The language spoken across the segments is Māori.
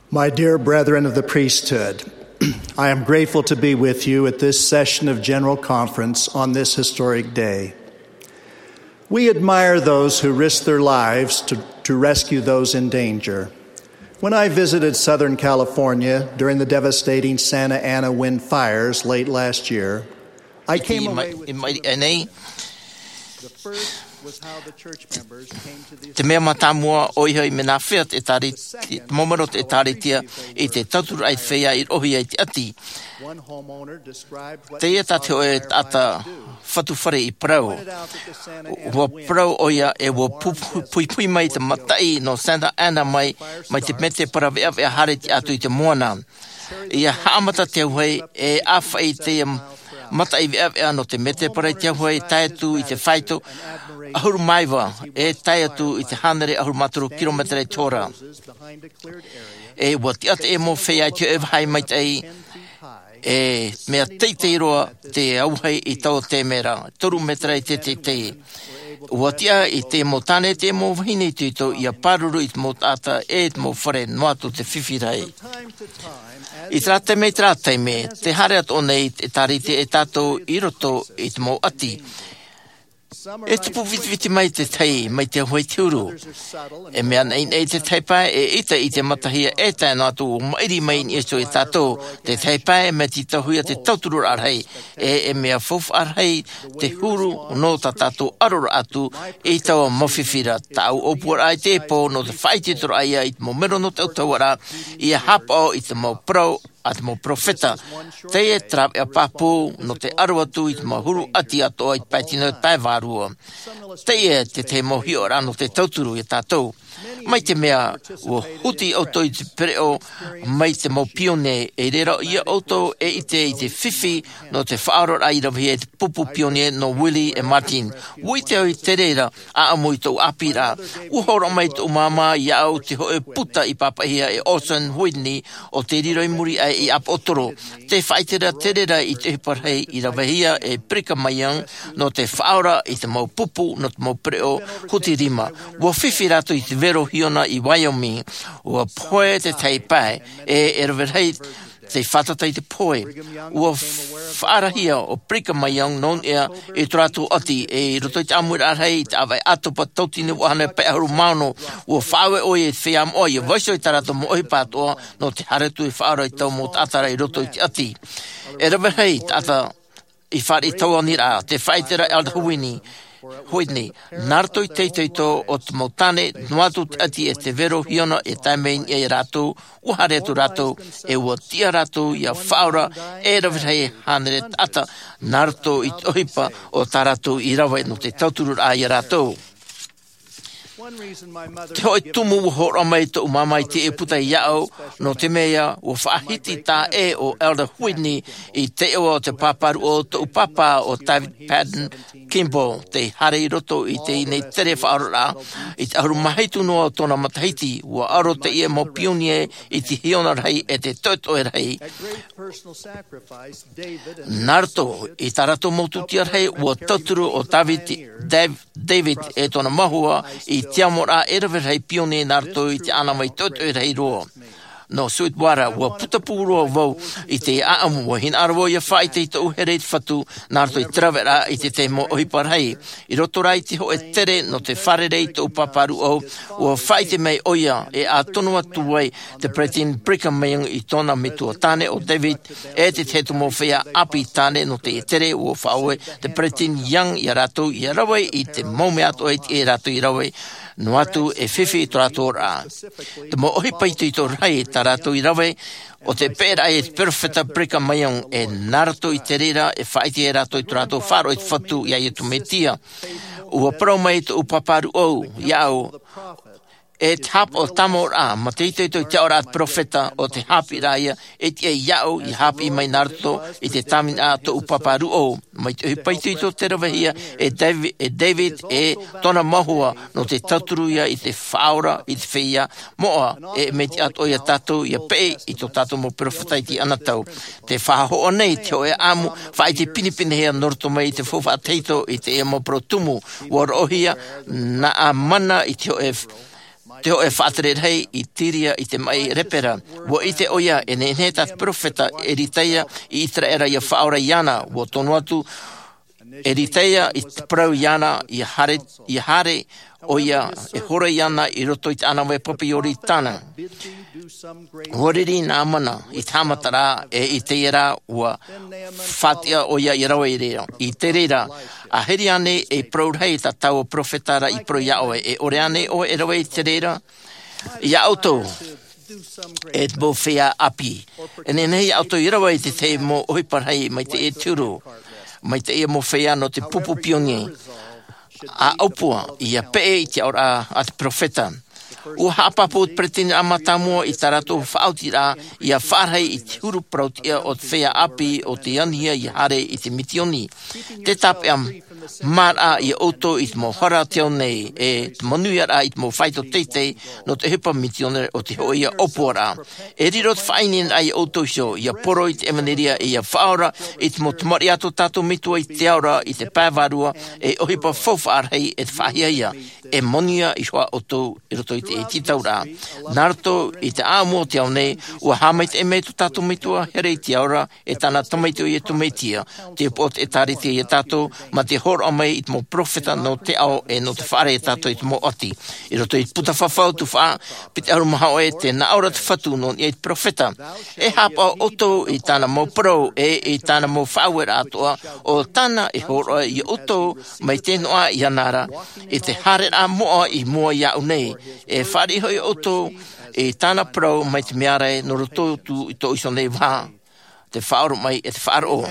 My dear brethren of the priesthood, I am grateful to be with you at this session of General Conference on this historic day. We admire those who risk their lives to rescue those in danger. When I visited Southern California during the devastating Santa Ana wind fires late last year, I came away with the first was how the church members came to the Te mea matamua oiho I mena whea te tari, momero te taritia I te tauturu ai whea I rohi ai te ati. Te ia tate o e ata whatuwhare I prau. Wa prau oia e wa pui mai te matai no Santa Ana mai te mete para vea hare te atu I te moana. Ia haamata te whai e awhai te matai vea no te mete para te whai taetu I te whaito. Ahuru maiwa e tai atu I te hanere ahuru maturu kilometre tora. E wati ate e mo whea te evhai mai tei e mea teitei roa te auhei I tau te mera. Toru metra I te. Watia I te mo tane te mo wahine tuito I a paruru I te mo tata e te mo whare noatu te whiwhirai. I trate me te hare at o nei te tarite e tato I roto I te mo ati. E tupu viti mai te tei, mai te hoi tiuru. E mea nei te teipai e ita I te matahia e tai no atu o mairi mai ni esto I tatou. Te teipai me ti tahuia te tauturu arhei. E mea fofu arhei te huru no ta tatou arora atu I tau mawhiwhira. Tau opua ai te po no te whaititoro aia I te mo mero no te utawara. I a hapa I te mo prau. At mo profeta te e trap e papu no te aruatu I te mahuru ati ato I paitino tai varua te mo hiora no te tauturu I tatou mai te mea o huti auto I te pereo mai te mo pione e rera ia auto e I te whiwhi no te whaaror ai rawi e te pupu pione no Willie e Martin ui te oi te rera a amui tau apira uhora mai tau mama I au te hoe puta I papahia e Orson Whitney o te riro I muri ai I ap otoro te whaitera te rera I te hiparhei I rawahia e Prika Mayang no te whaora I te mau pupu no te mau preo huti rima wa whiwhi rato I te vero hiona I Wyoming ua poe te teipai e rawerhei te whatatai te poe ua whaarahia o Prika Mayang non ea e tratu ati e roto I te amur arhei te awai atopa tautine wahane pe aru mano ua whawe oi e te whiam oi e vaiso I tarato mo oi patoa no te haretu I whaara I tau mo tatara I roto I te ati e rawerhei tata I whaare I tau anira te whaitera Elder Whitney, narto I teitei tō o te mautane, nuatu te ati e te vero hiona e taimein e rato, uhare atu rato, e ua tia rato I a whaura, e rawirhei hanere tata, narto I tohipa o tarato I rawe no te tauturu a I rato. Te hoi tumu hora mai tō umamai te e puta I au no te mea o whaahiti tā e o Elder Whitney I te o te paparu o tō papa o David Patton Kimball te hare I roto I te nei tere whaarora I te aru mahaitu noa o tōna matahiti ua aro te ia mo pionie I te hiona rei e te toto e rei Narto I tarato motutia rei ua tauturu o David e tōna mahua I te amora e rawerhei pione narto I te ana mai toto e rei roa. No suitwara ua putapuro vau I te aamu wa hin arwo ia whai te ita uhere I te whatu narto I trawera I te mo ohiparhei. I roto rai te ho e tere no te wharerei te upaparu au ua whai te mei oia e a tonu atu wai te pretin Prika Mayang I tōna mitua tane o David e te tetu mo whea api tane no te tere ua whaue te pretin Young I rato I rawe I te maume ato e rato I rawe no atu e whiwhi I tō rato rā. Te mo ohipaitu I tō rai tā rato I rawe o te pēra e te perfeta Prika Mayang e narato I te rera e whaiti e rato I tō rato wharo I te whatu I ai tu metia. Ua parau mai tō upaparu au iau e te hap o tamo rā, ma te ito te ora at profeta o te hapi rāia, e te iau I hapi mai narto I te tamina tō upaparu o, mai te hipaitu ito te rawahia e David e tona mahua no te taturuia I te whaora I te whia, moa e me te ato ia tatou ia pei I tō tatou mo profeta I te anatau. Te whaho o nei te o e amu, whai te pinipine hea norto mai I te whowha teito I te e mo protumu, wara ohia na a mana I te o e Te o e whaatere hei I tiria I te mai repera. Wo I te oia e ne tat profeta e riteia I Israera ia whaora iana. Wo tonu atu e riteia I te prau iana I hare oia e hore iana I roto I te ana we popi ori tana. Horiri nā mana I tāmatara e I te era ua whatia oia I rawa I reo. I te rera, a heri ane e prourhei ta tau profetara I pro ia oe. E ore ane o e rawa I te rera. Ia auto e mo whea api. E nei auto I rawa I te mo oiparhei mai te e turu. Mai te e mo whea no te pupu piongi. A opua I a pee I te ora a te profeta. O hapapo pretini amatamua I tarato whautira I a wharhei I te huru prautia o te whea api o te anhia I hare I te mitioni. Te tape am mara I oto I te mo hara teo nei e te manuiara I te mo whaito teitei no te hepa mitione o te hoia opora. E riro te whainin ai oto sio I a poro I te emaneria I a whaora I te mo tamari ato tato mitua I te aura I te pāwarua e o hepa whawharhei e te whahiaia e monia I hoa oto I roto I te e titaura. Naruto I te āmua te au nei ua hamait e mei tu tato mitua here I te aura e tana tamaito I e tumeitia. Te pot e tarite I e tato ma te hor o mei I te mo profeta no te ao e no te whare e tato I te mo oti. I roto I te puta whawhau tu wha pite aru maha oe te na aura te whatu no I te profeta. E hapa oto I tana mo pro e tana mo whauera atoa o tana e hor o I oto mai tenoa I anara e te hare a moa I mua iau nei. E whari hoi oto e tana pro mai te meare no roto tu I to iso nei wha. Te whaoro mai e te whaoro.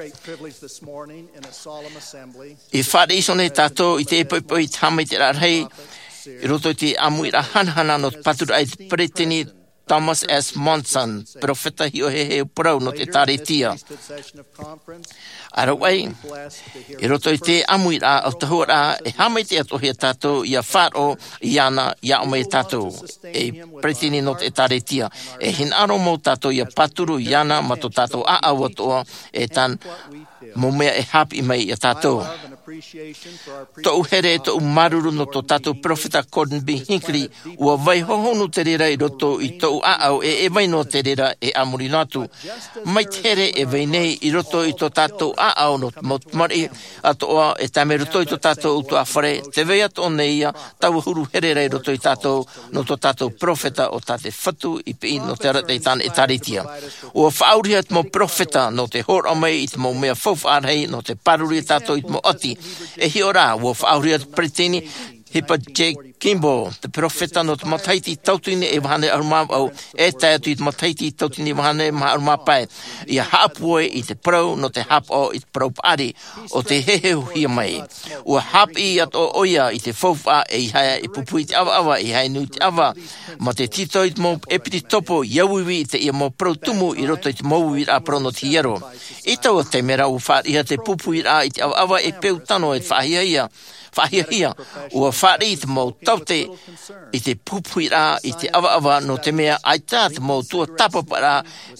E whare iso nei tato I te epoi te hamai te rarhei I roto I te amuira hanhana no te patura ai te pretini Thomas S. Monson, profeta hio he prau no te taretia. Arawai, I roto I te amuira au te hora e hamai te atohia tato I a wharo I ana I a ome tato e pretini no te taretia. E hinaro mo tato I a paturu I ana ma to tato a awatoa e tan mo mea e hapi mai I a tato. Tau here tau maruru no to tato profeta Gordon B. Hinckley ua vai hohonu te rera I roto I tau aau e vai no te rera e amuri natu. Mai tere e vai nei I roto I to tato aau no mari atoa e tame roto I to tato utu a whare te vei ato neia tau huru herera I roto I tato no to tato profeta o tate whatu I pii no te rata I tana e taritia. Ua whauria te mo profeta no te hor o mai I te mo mea whauwharhei no te paruri tato I te mo oti. E hi ora, ua whauria te pretini, hipa Jake Kimball, te profeta no te mataiti tautini e wahane arumau au, e tae atu I te mataiti tautini e wahane maha arumau pai. Ia hapue I te prau no te hapo I te prau pari, o te hehehu hia mai. Ua hapi ato oia I te whauwha e I haia I pupui te awa I haia nui te awa, ma te tito I te mo epiti topo iauiwi I te ia mo prau tumu I roto I te mouwi a prau no te hiero. I tau te mera u wharia te pupui a I te awa e peu tano e whahiaia. Whahia ua whare I te mau taute I te pupuira I te awa no te mea aita te mau tua tapapara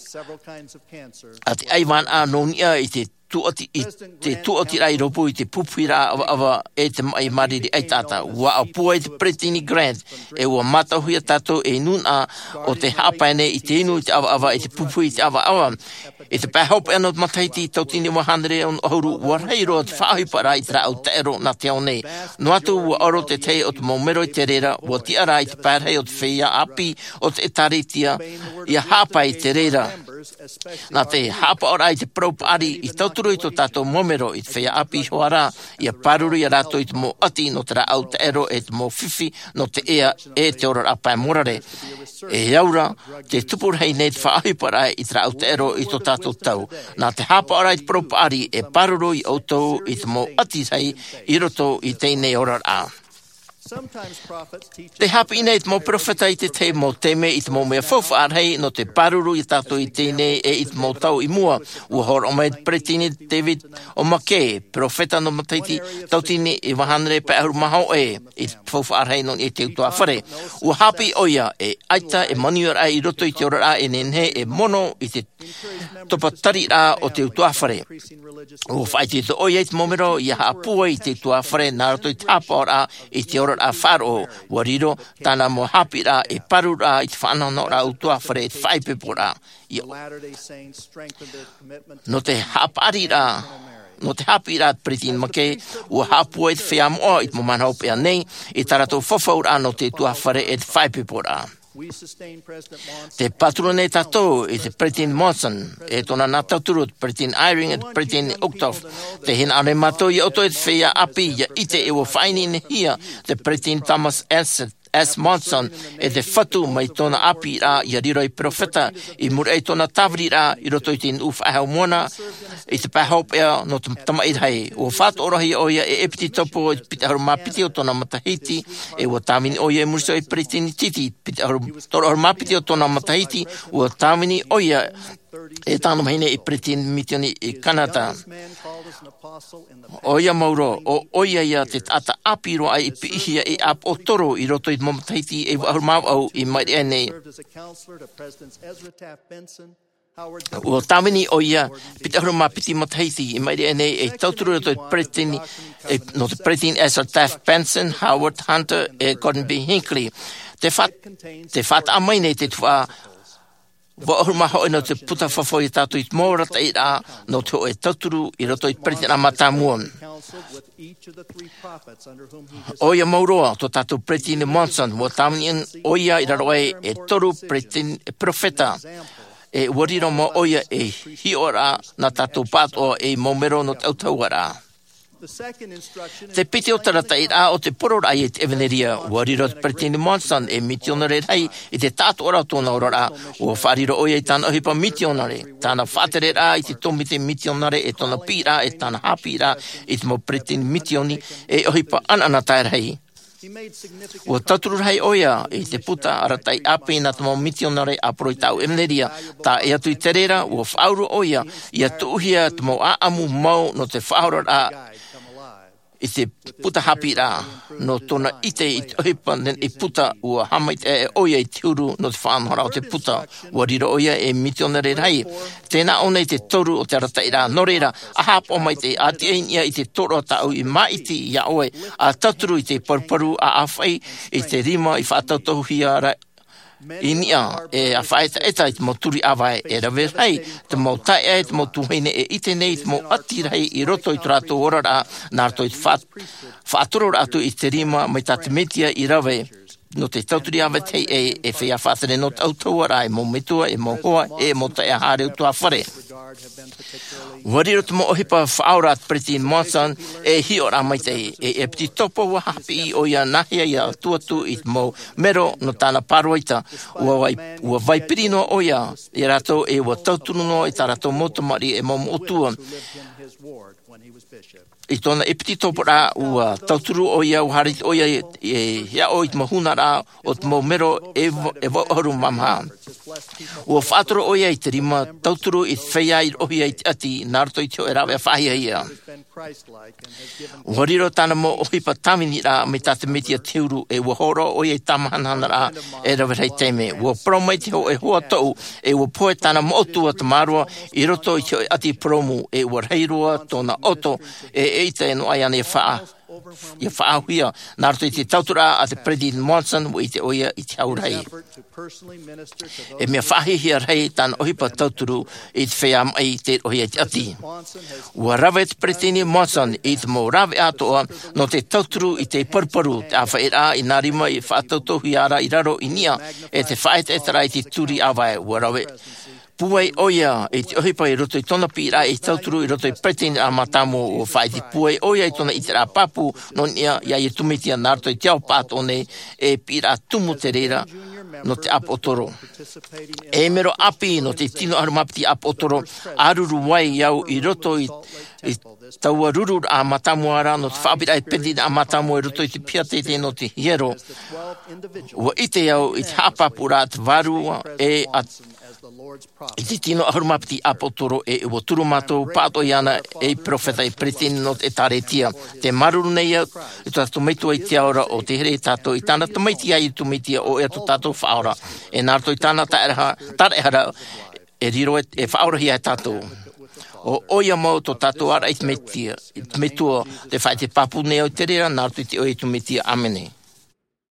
a te aiwan a nonia I te tuoti rai ropu I te pupuira awa e te mai mariri aitata. Ua apua I te Pretini Grant e ua matahuia tato e nuna o te hapaene I te inu I te awa I te pupui I te awa. E te pēhopa anō te mataiti tautini wahanere on ohuru ua reiro te whaahipara I te rao te ero na te au nei. No atu ua oro te te o te maumero I te rera ua ti ara I te pērhei o te whia api o te taritia I a hapa I te rera. Nā te hapa ora I te praupari I tauturu I to tato momero I te whia api hoara I a paruru I a rato I te mo ati no te rao te ero e te mo whiwhi no te ea e te ora apai morare. E aura te tupurhei nei te whaahipara I te rao te ero I to tato tau. Nā te hapa ora I te praupari e paruru I autou I te mo ati sei I roto I teinei ora a. Te hapi nei te mo profeta I te mo teme I te mo mea whauwharhei no te paruru I tato I teinei e I te mo tau I mua. Ua hor o mai pretini David o Make, profeta no mataiti tautini I wahanere pe ahuru mahau e I te whauwharhei no I te utua whare. Ua hapi oia e aita e maniura I roto I te ora a e nenhe e mono I te topatari a o te utua whare. Ua whaiti te oia I te momero I ha apua I te utua whare nā roto I te hapa ora I te ora ora a wharo, wariro, tana mo hapira e parura i te whanano ra utua whare e whaipepora. No te haparira, no te hapira pritin make, ua hapua e te wheamoa i te momanhau pia nei, i tarato whawhaura no te tua whare e te whaipepora. Te patrone tatou i te Pretin Monson, e tona natauturu Pretin Iring e Pretin Uktov, te hina ane matou i oto e te whea api ia ite e wa whaini ne hia, te Pretin Thomas S. Monson e te whatu mai tona api ra i riro i profeta i mure e tona tawri ra i roto i tin uwha ahau mona i te pahau pea no te tamaidhai. O whatu orahi oia e epiti topo i pita haru mapiti o tona matahiti e o tamini oia e muriso i Pretin Titi pita haru mapiti o tona matahiti o tamini oia e tāna mahine i Pretin Mitioni i Kanata. Oia mauro, o oia ia te ata apiro ai i pihia e ap o toro i roto i mamataiti e wahurmau au i mai ene. O tamini oia, pita haruma piti mataiti i mai ene e tauturu roto i Pretin, no te Pretin as a Taft Benson, Howard Hunter e Gordon B. Hinckley. Te fat amaine te tua Wahuruma hoi no te puta whawhoi tātou i mōrata i rā no te o e tauturu i roto i Pretin a matamuon. Oia mauroa to tātou Pretin Monson, wa tamini oia i raroe e toru Pretin profeta. E wariro mo oia e hiora na tātou pātoa e momero no te autauara. Te piti o tarata i rā o te porora i te eveneria, wariro te Pretin Monson e mitionare rei i te tātu ora tōna ora o whariro oia i tāna ohipa mitionare. Tāna whātere rā i te tomi te mitionare e tōna pira e tāna hapira i te mo Pretin mitioni e ohipa ananatai rei. O taturu rei oia i te puta aratai api na tamo mitionare a proi tau eveneria, tā e atu i terera o whauru oia i atuhia tamo aamu mau no te whaura rā i te puta hapi rā, no tōna ite i te ohipa nen i puta ua hamait e oia i te huru no te whaamhara o te puta, ua riro oia e mitionare rei. Tēnā one i te toru o te aratai rā, no reira, a hap o mai te ati einia i te toro tau i maiti i a oe, a taturu i te parparu a awhai i te rima i whaatautohia rai. Inia e a whaeta eta i te moturi awai e rawe rei, te mo tae e te mo tuhine e ite nei te mo ati rei i roto i turato ora rā, nā rato i whaatoro rātu i te rima mai tā te metia i rawe. No te tauturi awa tei e whea whātere no tautaua rā e mo metua e mo hoa e mo tae a hare utua whare. Wariro te mo ohipa whaora Pretin Monson e hio rā mai tei e piti topo wa hapi i o ia nahia ia tuatu i mo mero no tāna paruaita ua vaipiri no oia i rato e ua tautunu no i tā rato motomari e mo motua. I tōna epiti topo rā ua tauturu oia u harit oia e hea o i te mahuna rā o te mo mero e waharu mamha. Ua whaatoro oia i te rima tauturu i te whaia i rohia i te ati nārto i teo e rawe a whahia ia. Ua riro tāna mo ohipa tamini rā me tāte metia teuru e ua horo oia i tamahanana rā e rawe rei teime. Ua promai te ho e hoa tau e ua poe tāna mo otua te marua i roto i teo e ati promu e ua reirua tōna oto e eita e no ai ane ia whaahuia. Nārto i te tautura a te Pretin Monson o i te oia i te aurei. E mea whahihia rei tāna ohipa tauturu i te whea mai te oia i te ati. Ua rawe te Pretin Monson i te mo rawe atoa no te tauturu i te parparu te awha e rā i nārima i whaatautohi ara i raro i nia e te whaeta e tara i te turi awai. Ua rawe puai oia e te ohipa i roto i tona pira e tauturu i roto i Pretin a matamu o whaiti puai oia i tona i te rā papu no nia ia i tumitia nārto i te au pātone e pira tumu te reira no te ap otoro. E mero api no te tino arumapiti ap otoro aruru wai iau i roto i taua ruru a matamu ara no te whaapira e Pretin a matamu i roto i te piatete no te hiero. Ua ite iau i te hapapu rā te varua e i te tino ahurumapiti apotoro e ua turu mātou pāto i ana e profeta i Pretin no te taretia. Te maruru nei au i tātou meitua i te aura o te here tātou i tāna tamaitia i tumitia o e atu tātou whaora. E nārto i tāna tarehara e riro e whaorahia e tātou. O oia mau to tātou ara i te metua te whai te papu nei au te rera nārto i te oe i tumitia amene.